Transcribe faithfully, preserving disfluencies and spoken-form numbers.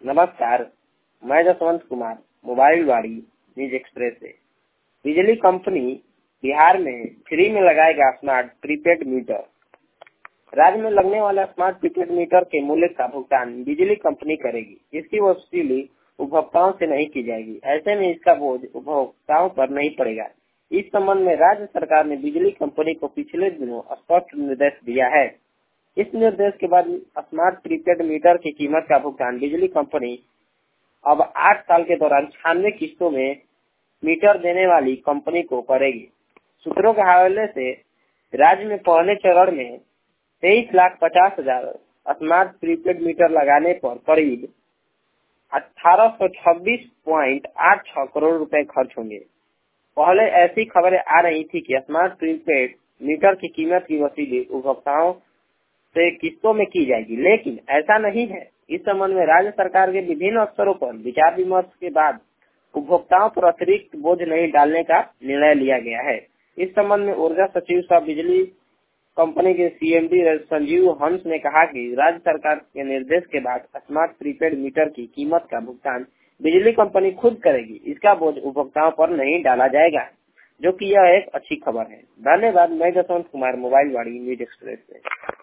नमस्कार, मैं Jaswant Kumar, mobile Wadi news express से। बिजली कंपनी बिहार में फ्री में लगाएगा स्मार्ट प्रीपेड मीटर। राज्य में लगने वाला स्मार्ट प्रीपेड मीटर के मूल्य का भुगतान बिजली कंपनी करेगी। इसकी वसूली उपभोक्ताओं से नहीं की जाएगी। ऐसे में इसका बोझ उपभोक्ताओं पर नहीं पड़ेगा। इस संबंध में राज्य सरकार ने बिजली कंपनी को पिछले दिनों स्पष्ट निर्देश दिया है। इस निर्देश के बाद स्मार्ट प्रीपेड मीटर की कीमत का भुगतान बिजली कंपनी अब आठ साल के दौरान छियानवे किस्तों में मीटर देने वाली कंपनी को करेगी। सूत्रों के हवाले से राज्य में पहले चरण में तेईस लाख पचास हजार स्मार्ट प्रीपेड मीटर लगाने पर करीब अठारह सौ छब्बीस पॉइंट आठ छह करोड़ रुपए खर्च होंगे। पहले ऐसी खबरें आ रही थी कि स्मार्ट प्रीपेड मीटर की कीमत की वसूली उपभोक्ताओं से किस्तों में की जाएगी, लेकिन ऐसा नहीं है। इस संबंध में राज्य सरकार के विभिन्न स्तरों पर विचार विमर्श के बाद उपभोक्ताओं पर अतिरिक्त बोझ नहीं डालने का निर्णय लिया गया है। इस संबंध में ऊर्जा सचिव सह बिजली कंपनी के सीएमडी संजीव हंस ने कहा कि राज्य सरकार के निर्देश के बाद स्मार्ट प्रीपेड मीटर की कीमत का भुगतान बिजली कंपनी खुद करेगी। इसका बोझ उपभोक्ताओं पर नहीं डाला जाएगा, जो कि यह एक अच्छी खबर है। धन्यवाद। मैं Jaswant Kumar, mobile Wadi news express से।